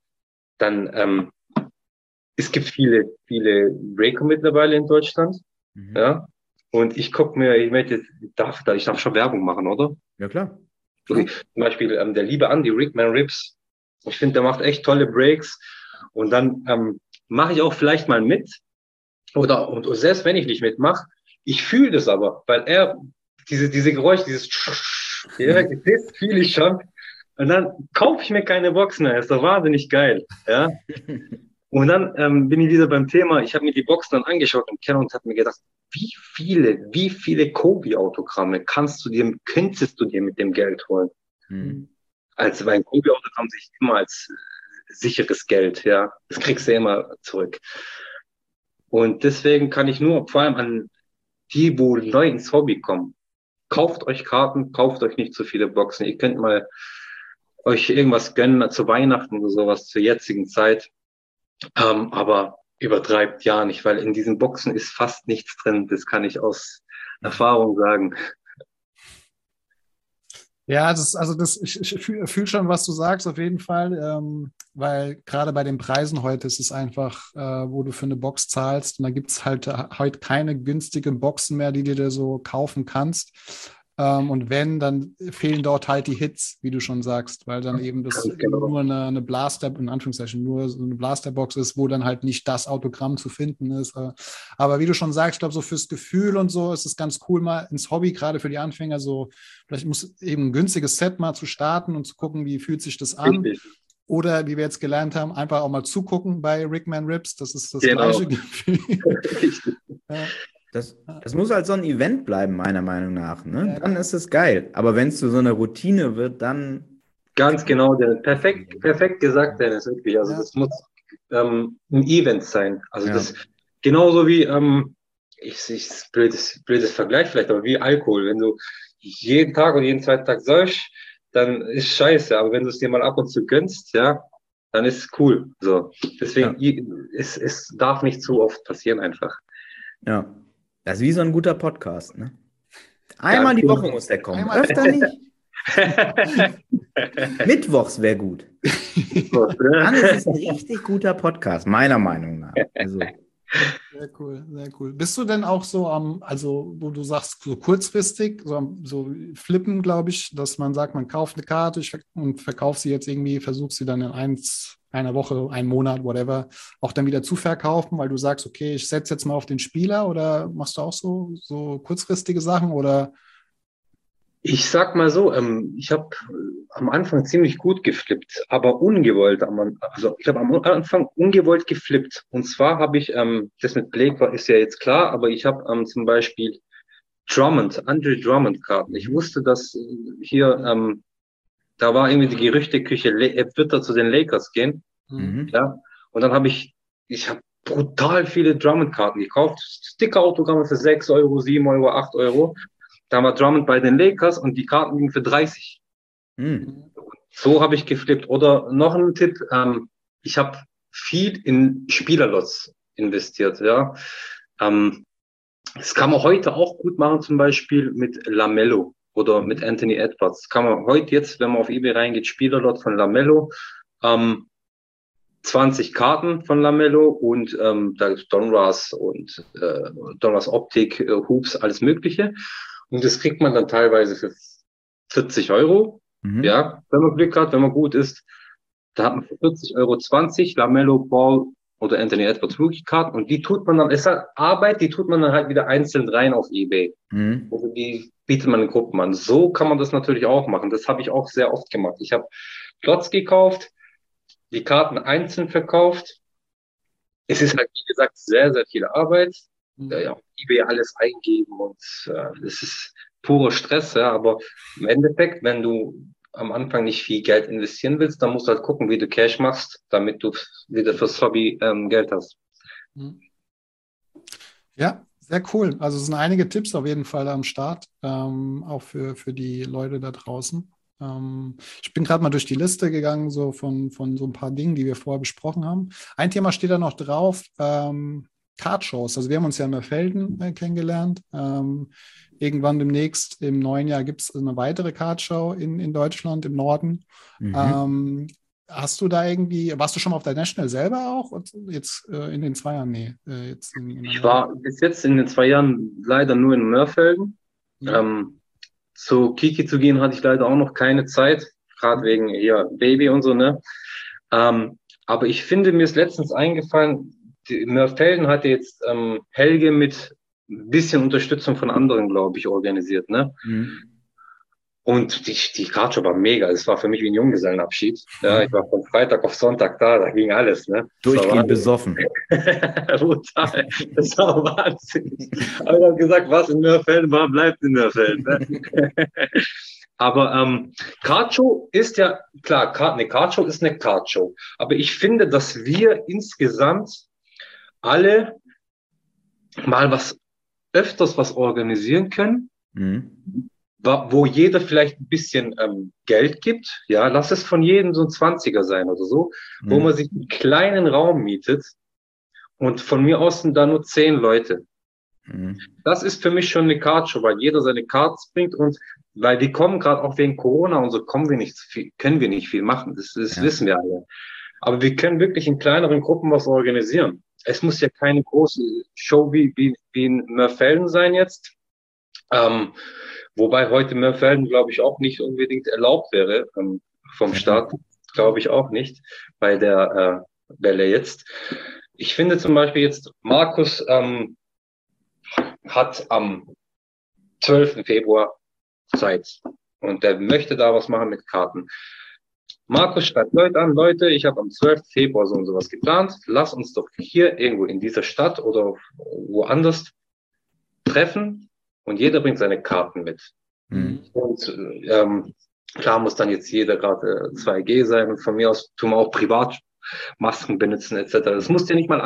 dann es gibt viele Breaker mittlerweile in Deutschland. Ja. Und ich darf schon Werbung machen, oder? Ja, klar. Okay. Zum Beispiel der liebe Andy, Rickman Rips. Ich finde, der macht echt tolle Breaks. Und dann mache ich auch vielleicht mal mit. Und selbst wenn ich nicht mitmache, ich fühle das aber, weil er diese Geräusche, das fühle ich schon. Und dann kaufe ich mir keine Boxen mehr. Ist doch wahnsinnig geil. Ja. Und dann bin ich wieder beim Thema, ich habe mir die Boxen dann angeschaut im Keller und habe mir gedacht, wie viele Kobe-Autogramme könntest du dir mit dem Geld holen? Also bei einem Kobe-Autogramm sehe ich immer als sicheres Geld, ja. Das kriegst du immer zurück. Und deswegen kann ich nur vor allem an die, wo neu ins Hobby kommen, kauft euch Karten, kauft euch nicht zu viele Boxen. Ihr könnt mal euch irgendwas gönnen zu Weihnachten oder sowas zur jetzigen Zeit. Aber übertreibt ja nicht, weil in diesen Boxen ist fast nichts drin. Das kann ich aus Erfahrung sagen. Ja, ich fühl schon, was du sagst, auf jeden Fall, weil gerade bei den Preisen heute ist es einfach, wo du für eine Box zahlst und da gibt es halt heute keine günstigen Boxen mehr, die du dir so kaufen kannst. Und wenn, dann fehlen dort halt die Hits, wie du schon sagst, weil dann eben das nur eine Blaster, in Anführungszeichen, nur so eine Blasterbox ist, wo dann halt nicht das Autogramm zu finden ist. Aber wie du schon sagst, ich glaube, so fürs Gefühl und so ist es ganz cool, mal ins Hobby, gerade für die Anfänger, so vielleicht muss eben ein günstiges Set mal zu starten und zu gucken, wie fühlt sich das an. Richtig. Oder, wie wir jetzt gelernt haben, einfach auch mal zugucken bei Rickman Rips. Das ist das gleiche Gefühl. Ja. Das muss halt so ein Event bleiben, meiner Meinung nach. Ne? Ja. Dann ist es geil. Aber wenn es zu so einer Routine wird, dann... Ganz genau, Dennis. Perfekt gesagt, Dennis, wirklich. Also das muss ein Event sein. Also das genauso wie, blödes Vergleich vielleicht, aber wie Alkohol. Wenn du jeden Tag und jeden zweiten Tag säufst, dann ist scheiße. Aber wenn du es dir mal ab und zu gönnst, ja, dann ist es cool. So. Deswegen, es darf nicht zu oft passieren einfach. Ja. Das ist wie so ein guter Podcast, ne? Einmal die Woche muss der kommen. Öfter nicht. Mittwochs wäre gut. Dann ist es ein richtig guter Podcast, meiner Meinung nach. Also. Sehr cool, sehr cool. Bist du denn auch so also wo du sagst, so kurzfristig, so flippen, glaube ich, dass man sagt, man kauft eine Karte und verkauft sie jetzt irgendwie, versucht sie dann in einer Woche, einen Monat, whatever, auch dann wieder zu verkaufen, weil du sagst, okay, ich setze jetzt mal auf den Spieler, oder machst du auch so kurzfristige Sachen, oder? Ich sag mal so, ich habe am Anfang ziemlich gut geflippt, aber ungewollt. Ich habe am Anfang ungewollt geflippt. Und zwar habe ich, das mit Blake ist ja jetzt klar, aber ich habe zum Beispiel Andre Drummond Karten. Ich wusste, dass hier, da war irgendwie die Gerüchteküche, er wird da zu den Lakers gehen. Ja. Und dann habe ich habe brutal viele Drummond Karten gekauft. Sticker-Autogramme für 6 Euro, 7 Euro, 8 Euro. Da war Drummond bei den Lakers und die Karten gingen für 30. So habe ich geflippt. Oder noch ein Tipp, ich habe viel in Spielerlots investiert. Ja, das kann man heute auch gut machen, zum Beispiel mit LaMelo oder mit Anthony Edwards. Das kann man heute jetzt, wenn man auf eBay reingeht, Spielerlot von LaMelo, 20 Karten von LaMelo und da ist Donruss und Donruss Optik, Hoops, alles Mögliche. Und das kriegt man dann teilweise für 40 Euro. Ja, wenn man Glück hat, wenn man gut ist. Da hat man für 40 Euro 20 LaMelo Ball oder Anthony Edwards Rookie-Karten und die tut man dann, ist halt Arbeit, die tut man dann halt wieder einzeln rein auf eBay. Also die bietet man in Gruppen an. So kann man das natürlich auch machen. Das habe ich auch sehr oft gemacht. Ich habe Plots gekauft, die Karten einzeln verkauft. Es ist halt, wie gesagt, sehr, sehr viel Arbeit. Ja, auf eBay alles eingeben und es ist purer Stress, ja, aber im Endeffekt, wenn du am Anfang nicht viel Geld investieren willst, dann musst du halt gucken, wie du Cash machst, damit du wieder fürs Hobby Geld hast. Ja, sehr cool. Also es sind einige Tipps auf jeden Fall am Start, auch für die Leute da draußen. Ich bin gerade mal durch die Liste gegangen, so von so ein paar Dingen, die wir vorher besprochen haben. Ein Thema steht da noch drauf, Kartshows. Also wir haben uns ja in Mörfelden kennengelernt. Irgendwann demnächst im neuen Jahr gibt es eine weitere Kartshow in Deutschland, im Norden. Hast du da irgendwie, warst du schon mal auf der National selber auch? Und jetzt in den 2 Jahren? Nee. Ich war bis jetzt in den 2 Jahren leider nur in Mörfelden. Zu Kiki zu gehen hatte ich leider auch noch keine Zeit, gerade wegen Baby und so, ne? Aber ich finde, mir ist letztens eingefallen, Mörfelden hatte jetzt Helge mit ein bisschen Unterstützung von anderen, glaube ich, organisiert, ne? Und die Kartshow war mega. Es war für mich wie ein Junggesellenabschied. Ja, ich war von Freitag auf Sonntag da ging alles, ne? Durchgehend besoffen. Brutal. Das war Wahnsinn. Aber ich habe gesagt, was in Mörfelden war, bleibt in Mörfelden. Ne? Aber Kartshow ist ja, klar, eine Kartshow ist eine Kartshow. Aber ich finde, dass wir insgesamt alle mal öfters was organisieren können, wo jeder vielleicht ein bisschen Geld gibt. Ja, lass es von jedem so ein 20er sein oder so, wo man sich einen kleinen Raum mietet und von mir aus sind da nur 10 Leute. Das ist für mich schon eine Kartshow, weil jeder seine Cards bringt und weil wir kommen gerade auch wegen Corona und so können wir nicht viel machen. Das wissen wir alle. Aber wir können wirklich in kleineren Gruppen was organisieren. Es muss ja keine große Show wie in Mörfelden sein jetzt. Wobei heute Mörfelden, glaube ich, auch nicht unbedingt erlaubt wäre vom Staat. Glaube ich auch nicht bei der Welle jetzt. Ich finde zum Beispiel jetzt, Markus hat am 12. Februar Zeit und der möchte da was machen mit Karten. Markus schreibt Leute an, Leute, ich habe am 12. Februar so und sowas geplant. Lass uns doch hier irgendwo in dieser Stadt oder woanders treffen und jeder bringt seine Karten mit. Und klar muss dann jetzt jeder gerade 2G sein und von mir aus tun wir auch privat Masken benutzen etc. Es muss ja nicht mal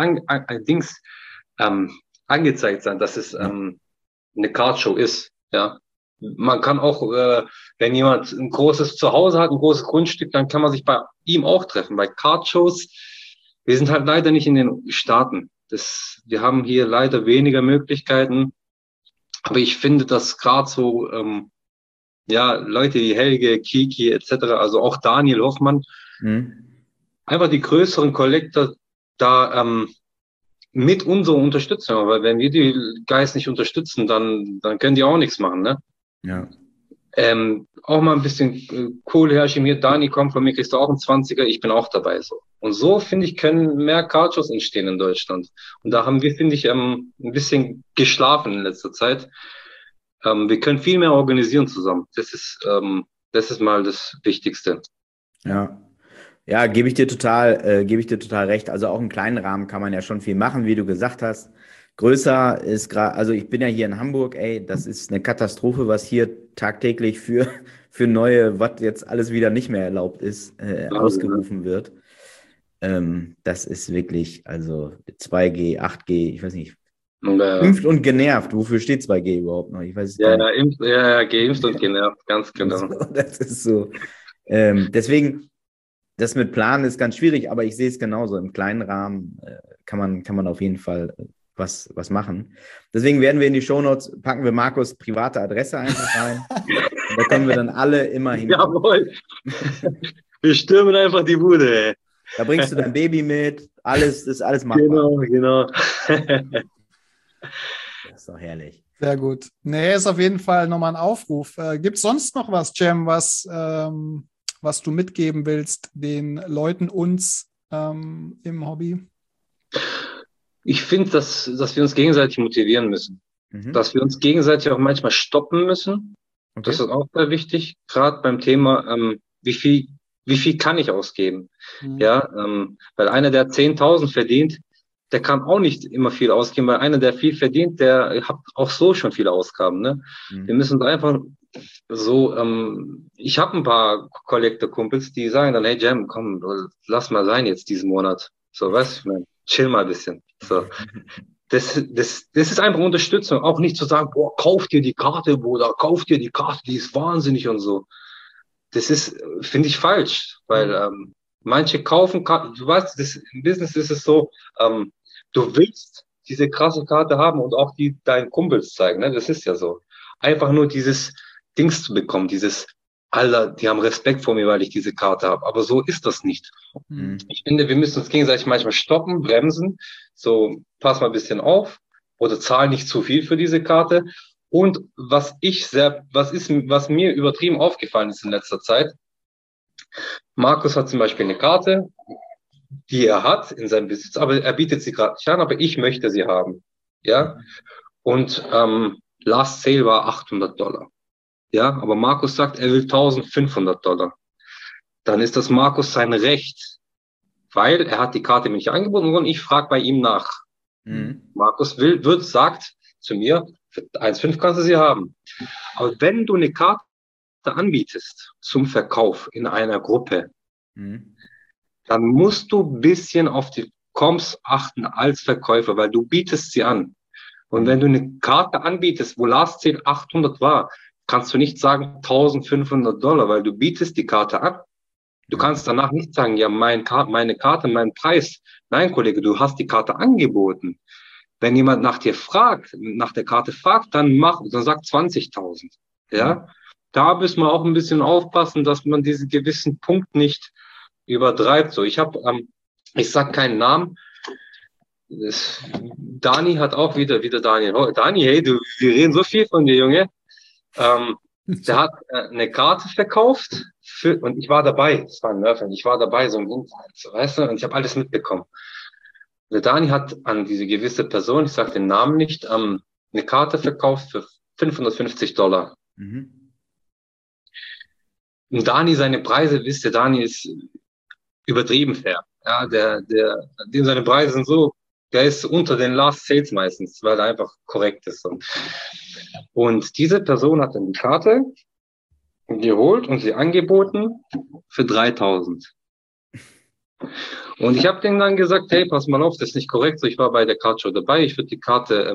angezeigt sein, dass es eine Kartshow ist. Ja, man kann auch, wenn jemand ein großes Zuhause hat, ein großes Grundstück, dann kann man sich bei ihm auch treffen. Bei Kartshows, wir sind halt leider nicht in den Staaten. Wir haben hier leider weniger Möglichkeiten. Aber ich finde, dass gerade so Leute wie Helge, Kiki etc., also auch Daniel Hoffmann, einfach die größeren Collector da mit unserer Unterstützung, weil wenn wir die Guys nicht unterstützen, dann können die auch nichts machen, ne? Ja. Auch mal ein bisschen Kohle herschimiert, Dani kommt von mir, kriegst du auch einen 20er, ich bin auch dabei, so. Und so, finde ich, können mehr Kartshows entstehen in Deutschland. Und da haben wir, finde ich, ein bisschen geschlafen in letzter Zeit. Wir können viel mehr organisieren zusammen. Das ist mal das Wichtigste. Ja. Ja, gebe ich dir total recht. Also auch im kleinen Rahmen kann man ja schon viel machen, wie du gesagt hast. Größer ist gerade, also ich bin ja hier in Hamburg, das ist eine Katastrophe, was hier tagtäglich für neue, was jetzt alles wieder nicht mehr erlaubt ist, ausgerufen wird. Das ist wirklich, also 2G, 8G, ich weiß nicht. Geimpft und genervt. Wofür steht 2G überhaupt noch? Ich weiß es gar nicht. Geimpft und genervt, ganz genau. Das ist so. Deswegen, das mit Planen ist ganz schwierig, aber ich sehe es genauso. Im kleinen Rahmen kann man auf jeden Fall was machen. Deswegen werden wir in die Shownotes, packen wir Markus' private Adresse einfach rein. Und da können wir dann alle immer hin. Jawohl. Wir stürmen einfach die Bude, ey. Da bringst du dein Baby mit. Das ist alles machbar. Genau. Das ist doch herrlich. Sehr gut. Nee, ist auf jeden Fall nochmal ein Aufruf. Gibt es sonst noch was, Cem, was du mitgeben willst, den Leuten, uns im Hobby? Ich finde, dass wir uns gegenseitig motivieren müssen. Dass wir uns gegenseitig auch manchmal stoppen müssen. Okay. Das ist auch sehr wichtig, gerade beim Thema, wie viel kann ich ausgeben? Ja, weil einer, der 10.000 verdient, der kann auch nicht immer viel ausgeben, weil einer, der viel verdient, der hat auch so schon viele Ausgaben. Ne? Wir müssen einfach so, ich habe ein paar Collector-Kumpels, die sagen dann, hey Jam, komm, lass mal sein jetzt diesen Monat. So, weißt du, chill mal ein bisschen. So. Das ist einfach Unterstützung, auch nicht zu sagen, boah, kauf dir die Karte, Bruder, kauf dir die Karte, die ist wahnsinnig und so. Das ist, finde ich, falsch, weil manche kaufen Karten, du weißt, im Business ist es so, du willst diese krasse Karte haben und auch die deinen Kumpels zeigen, ne? Das ist ja so. Einfach nur dieses Dings zu bekommen, dieses, Alter, die haben Respekt vor mir, weil ich diese Karte habe. Aber so ist das nicht. Ich finde, wir müssen uns gegenseitig manchmal stoppen, bremsen, so, pass mal ein bisschen auf oder zahl nicht zu viel für diese Karte. Und was mir übertrieben aufgefallen ist in letzter Zeit, Markus hat zum Beispiel eine Karte, die er hat in seinem Besitz, aber er bietet sie gerade nicht an, aber ich möchte sie haben. Ja. Und Last Sale war $800. Ja, aber Markus sagt, er will $1.500. Dann ist das Markus sein Recht, weil er hat die Karte mir nicht angeboten und ich frage bei ihm nach. Markus sagt zu mir, für 1,5 kannst du sie haben. Aber wenn du eine Karte anbietest zum Verkauf in einer Gruppe, dann musst du ein bisschen auf die Comps achten als Verkäufer, weil du bietest sie an. Und wenn du eine Karte anbietest, wo Last Sale 800 war, kannst du nicht sagen $1.500, weil du bietest die Karte an. Du kannst danach nicht sagen, ja, meine Karte, mein Preis. Nein, Kollege, du hast die Karte angeboten. Wenn jemand nach der Karte fragt, dann sagt 20.000. Ja, da müssen wir auch ein bisschen aufpassen, dass man diesen gewissen Punkt nicht übertreibt. So, ich sag keinen Namen. Dani hat auch wieder Daniel. Oh, Dani, hey, wir reden so viel von dir, Junge. Der hat eine Karte verkauft und ich war dabei. Das war ein Nerven. Ich war dabei, so im Internet, so, weißt du, und ich habe alles mitbekommen. Der Dani hat an diese gewisse Person, ich sage den Namen nicht, eine Karte verkauft für $550. Und Dani, seine Preise, wisst ihr, Dani ist übertrieben fair. Ja, seine Preise sind so, der ist unter den Last Sales meistens, weil er einfach korrekt ist. Und diese Person hat dann die Karte geholt und sie angeboten für 3.000. Und ich habe denen dann gesagt, hey, pass mal auf, das ist nicht korrekt. So, ich war bei der Card Show dabei. Ich würde die Karte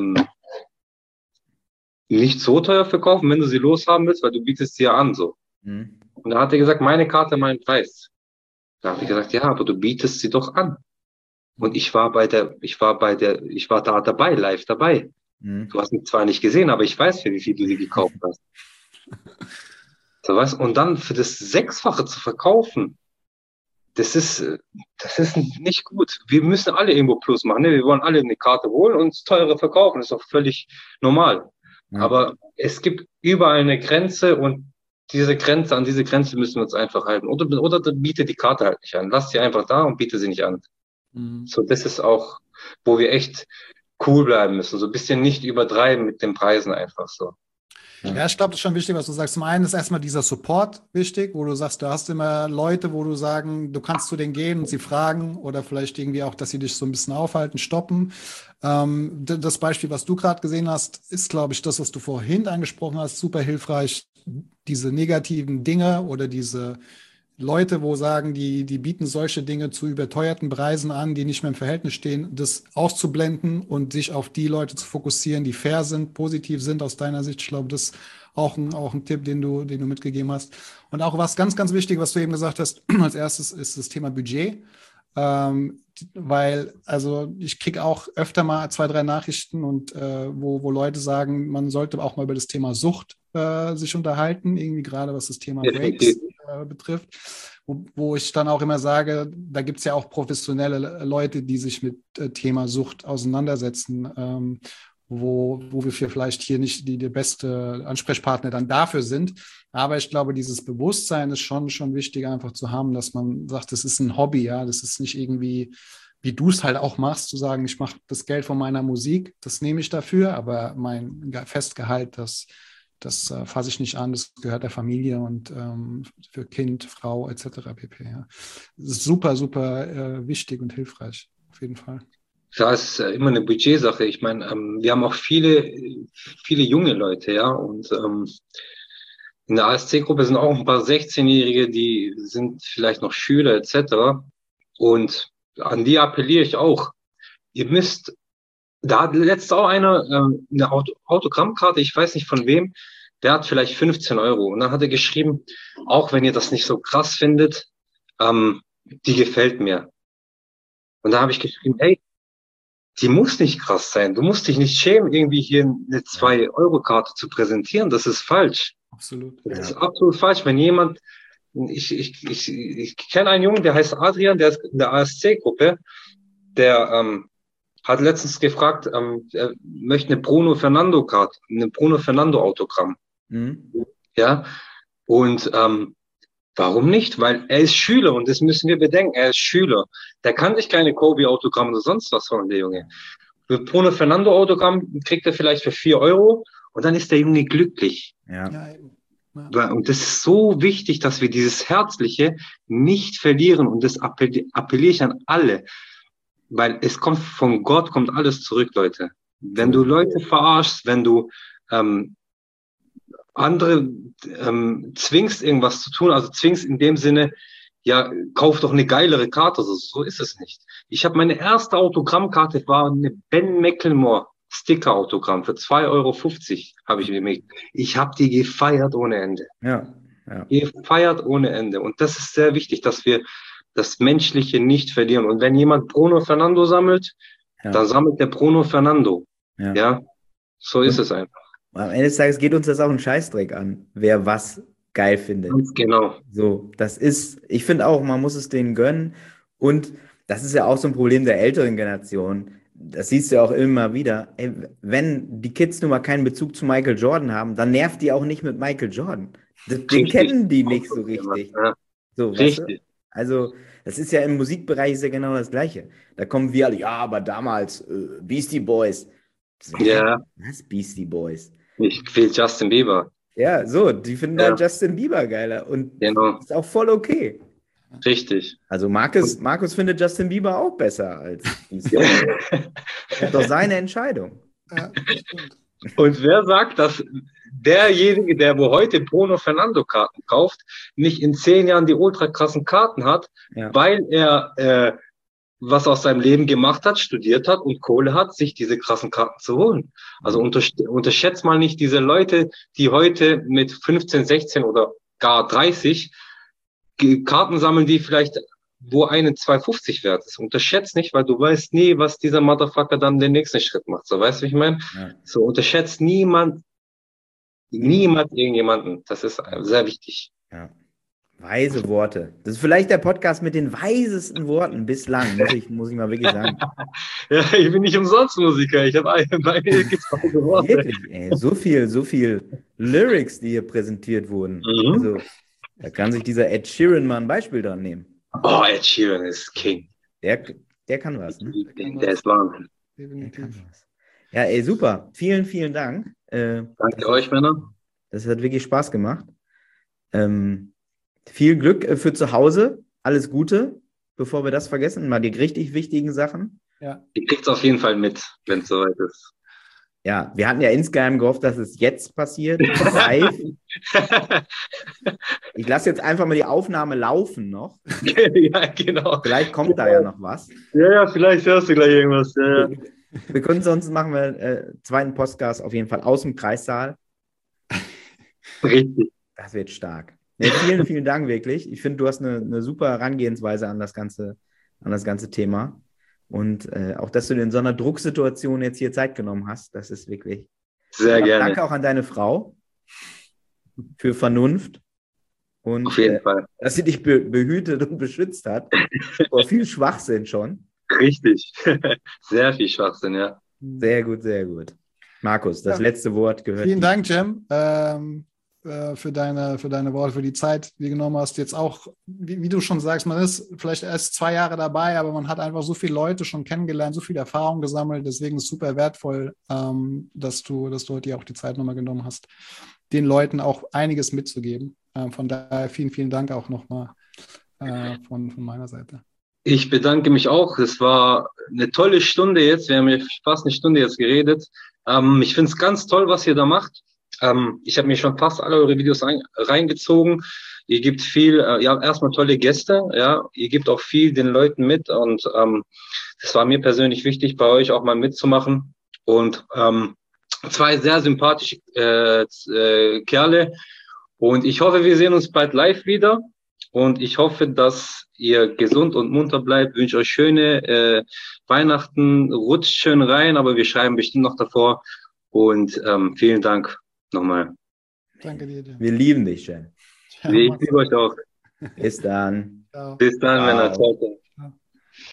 nicht so teuer verkaufen, wenn du sie loshaben willst, weil du bietest sie ja an. So. Und da hat er gesagt, meine Karte, mein Preis. Da habe ich gesagt, ja, aber du bietest sie doch an. Und ich war da dabei, live dabei. Du hast mich zwar nicht gesehen, aber ich weiß, für wie viel du sie gekauft hast. So was? Und dann für das Sechsfache zu verkaufen, das ist nicht gut. Wir müssen alle irgendwo Plus machen. Ne? Wir wollen alle eine Karte holen und teure verkaufen. Das ist auch völlig normal. Aber es gibt überall eine Grenze und an diese Grenze müssen wir uns einfach halten. Oder biete die Karte halt nicht an. Lass sie einfach da und biete sie nicht an. So, das ist auch, wo wir echt cool bleiben müssen. So ein bisschen nicht übertreiben mit den Preisen einfach so. Ja, ich glaube, das ist schon wichtig, was du sagst. Zum einen ist erstmal dieser Support wichtig, wo du sagst, du hast immer Leute, wo du sagen, du kannst zu denen gehen und sie fragen oder vielleicht irgendwie auch, dass sie dich so ein bisschen aufhalten, stoppen. Das Beispiel, was du gerade gesehen hast, ist, glaube ich, das, was du vorhin angesprochen hast, super hilfreich. Diese negativen Dinge oder diese Leute, wo sagen, die bieten solche Dinge zu überteuerten Preisen an, die nicht mehr im Verhältnis stehen, das auszublenden und sich auf die Leute zu fokussieren, die fair sind, positiv sind aus deiner Sicht. Ich glaube, das ist auch ein Tipp, den du mitgegeben hast. Und auch was ganz, ganz wichtig, was du eben gesagt hast, als erstes ist das Thema Budget. Weil, also ich kriege auch öfter mal 2, 3 Nachrichten und wo Leute sagen, man sollte auch mal über das Thema Sucht sich unterhalten, irgendwie gerade was das Thema Breaks betrifft, wo ich dann auch immer sage, da gibt es ja auch professionelle Leute, die sich mit Thema Sucht auseinandersetzen, wo wir vielleicht hier nicht die beste Ansprechpartner dann dafür sind. Aber ich glaube, dieses Bewusstsein ist schon wichtig einfach zu haben, dass man sagt, das ist ein Hobby, ja, das ist nicht irgendwie wie du es halt auch machst, zu sagen, ich mache das Geld von meiner Musik, das nehme ich dafür, aber mein Festgehalt, das fasse ich nicht an, das gehört der Familie und für Kind, Frau etc. pp. Ja. Das ist super, super wichtig und hilfreich, auf jeden Fall. Ja, es ist immer eine Budgetsache. Ich meine, wir haben auch viele junge Leute, ja, und in der ASC-Gruppe sind auch ein paar 16-Jährige, die sind vielleicht noch Schüler etc. Und an die appelliere ich auch. Ihr müsst, da hat letztens auch einer eine Autogrammkarte, ich weiß nicht von wem, der hat vielleicht 15 Euro. Und dann hat er geschrieben, auch wenn ihr das nicht so krass findet, die gefällt mir. Und da habe ich geschrieben, hey, die muss nicht krass sein. Du musst dich nicht schämen, irgendwie hier eine 2-Euro-Karte zu präsentieren. Das ist falsch. Absolut. Das ist absolut falsch. Wenn jemand, ich kenne einen Jungen, der heißt Adrian, der ist in der ASC-Gruppe, der hat letztens gefragt, er möchte eine Bruno Fernando-Karte, eine Bruno Fernando-Autogramm. Mhm. Ja, und warum nicht? Weil er ist Schüler und das müssen wir bedenken. Er ist Schüler. Der kann sich keine Kobe-Autogramm oder sonst was holen, der Junge. Für Bruno Fernando-Autogramm kriegt er vielleicht für 4 Euro und dann ist der Junge glücklich. Ja. Ja. Und das ist so wichtig, dass wir dieses Herzliche nicht verlieren und das appelliere ich an alle. Weil es kommt von Gott, kommt alles zurück, Leute. Wenn du Leute verarschst, wenn du andere zwingst, irgendwas zu tun, also zwingst in dem Sinne, ja, kauf doch eine geilere Karte, so ist es nicht. Ich habe meine erste Autogrammkarte, war eine Ben McLemore Sticker-Autogramm für 2,50 Euro habe ich mir gemacht. Ich habe die gefeiert ohne Ende. Ja. Gefeiert ohne Ende. Und das ist sehr wichtig, dass wir das Menschliche nicht verlieren. Und wenn jemand Bruno Fernando sammelt, dann sammelt der Bruno Fernando. Ja, so ist es einfach. Am Ende des Tages geht uns das auch einen Scheißdreck an, wer was geil findet. Ganz genau. So, ich finde auch, man muss es denen gönnen. Und das ist ja auch so ein Problem der älteren Generation. Das siehst du ja auch immer wieder. Ey, wenn die Kids nun mal keinen Bezug zu Michael Jordan haben, dann nervt die auch nicht mit Michael Jordan. Den kennen die nicht so richtig. Ja. So, richtig. Weißt du? Also, das ist ja im Musikbereich ist ja genau das Gleiche. Da kommen wir alle, ja, aber damals Beastie Boys. Ja. Was, Beastie Boys? Ich will Justin Bieber. Ja, so, die finden halt Justin Bieber geiler. Und das ist auch voll okay. Richtig. Also Markus findet Justin Bieber auch besser als Beastie Boys. Das ist doch seine Entscheidung. Ja, stimmt. Und wer sagt, dass derjenige, der wo heute Bruno Fernando Karten kauft, nicht in 10 Jahren die ultra krassen Karten hat, weil er was aus seinem Leben gemacht hat, studiert hat und Kohle hat, sich diese krassen Karten zu holen. Also unterschätzt mal nicht diese Leute, die heute mit 15, 16 oder gar 30 Karten sammeln, die vielleicht wo einen 2,50 wert ist. Unterschätzt nicht, weil du weißt nie, was dieser Motherfucker dann den nächsten Schritt macht. So, weißt du, wie ich meine? Ja. So, unterschätzt niemand irgendjemanden. Das ist sehr wichtig. Ja. Weise Worte. Das ist vielleicht der Podcast mit den weisesten Worten bislang, muss ich mal wirklich sagen. Ja, ich bin nicht umsonst Musiker. Ich habe einige Worte. Wirklich, ey, so viel Lyrics, die hier präsentiert wurden. Mhm. Also, da kann sich dieser Ed Sheeran mal ein Beispiel dran nehmen. Oh, Ed Sheeran ist King. Der kann was, ne? Der ist Wahnsinn. Der kann was. Ja, ey, super. Vielen, vielen Dank. Danke euch, Männer. Das hat wirklich Spaß gemacht. Viel Glück für zu Hause. Alles Gute, bevor wir das vergessen. Mal die richtig wichtigen Sachen. Ja. Ihr kriegt es auf jeden Fall mit, wenn es soweit ist. Ja, wir hatten ja insgeheim gehofft, dass es jetzt passiert. Live. Ich lasse jetzt einfach mal die Aufnahme laufen noch. Ja, genau. Vielleicht kommt da ja noch was. Ja, vielleicht hörst du gleich irgendwas. Ja. Wir können sonst machen wir zweiten Podcast auf jeden Fall aus dem Kreissaal. Richtig. Das wird stark. Ja, vielen, vielen Dank wirklich. Ich finde, du hast eine super Herangehensweise an das ganze Thema. Und auch, dass du dir in so einer Drucksituation jetzt hier Zeit genommen hast, das ist wirklich... Sehr gerne. Danke auch an deine Frau für Vernunft. Und, auf jeden Fall. Dass sie dich behütet und beschützt hat. Vor viel Schwachsinn schon. Richtig. Sehr viel Schwachsinn, ja. Sehr gut, sehr gut. Markus, das letzte Wort gehört Vielen Dank, Cem. für deine Worte, für die Zeit, die du genommen hast. Jetzt auch, wie du schon sagst, man ist vielleicht erst 2 Jahre dabei, aber man hat einfach so viele Leute schon kennengelernt, so viel Erfahrung gesammelt. Deswegen ist es super wertvoll, dass du heute auch die Zeit nochmal genommen hast, den Leuten auch einiges mitzugeben. Von daher vielen, vielen Dank auch nochmal von meiner Seite. Ich bedanke mich auch. Es war eine tolle Stunde jetzt. Wir haben ja fast eine Stunde jetzt geredet. Ich finde es ganz toll, was ihr da macht. Ich habe mir schon fast alle eure Videos reingezogen. Ihr gebt viel, ja, erstmal tolle Gäste, ja. Ihr gebt auch viel den Leuten mit und das war mir persönlich wichtig, bei euch auch mal mitzumachen. Und 2 sehr sympathische Kerle. Und ich hoffe, wir sehen uns bald live wieder. Und ich hoffe, dass ihr gesund und munter bleibt. Ich wünsche euch schöne Weihnachten. Rutscht schön rein, aber wir schreiben bestimmt noch davor. Und vielen Dank nochmal. Danke dir. Wir lieben dich, Jen. Ich liebe euch auch. Bis dann. Ciao. Bis dann, Männer. Ciao.